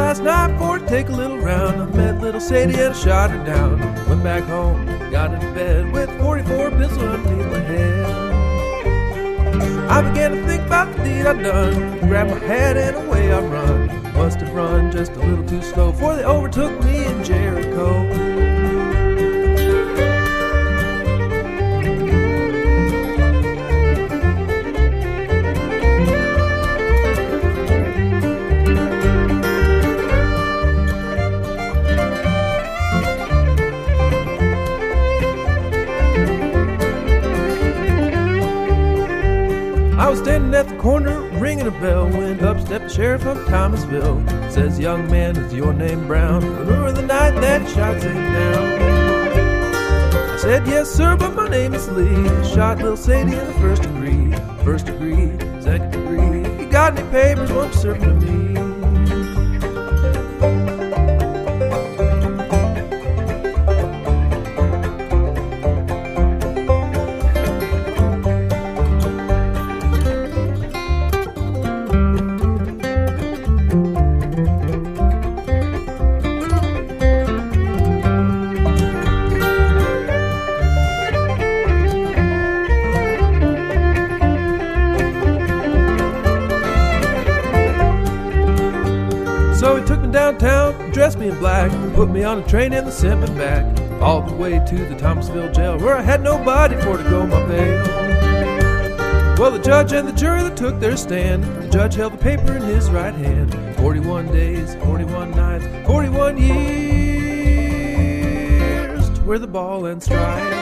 last night for to take a little round. I met little Sadie and I shot her down. Went back home, got into bed with 44 pistol underneath my head. I began to think about the deed I'd done. Grabbed my hat and away I run. Must have run just a little too slow, before they overtook me in Jericho. I was standing at the corner, ringing a bell, when up stepped the sheriff of Thomasville. Says, "Young man, is your name Brown? Remember the night that shot Sadie down?" I said, "Yes, sir, but my name is Lee. Shot little Sadie in the first degree. First degree, second degree. You got any papers, won't you serve them to me?" So he took me downtown, dressed me in black, put me on a train and then sent me back, all the way to the Thomasville jail, where I had nobody for to go my bail. Well, the judge and the jury that took their stand, the judge held the paper in his right hand. 41 days, 41 nights, 41 years, to where the ball and strike.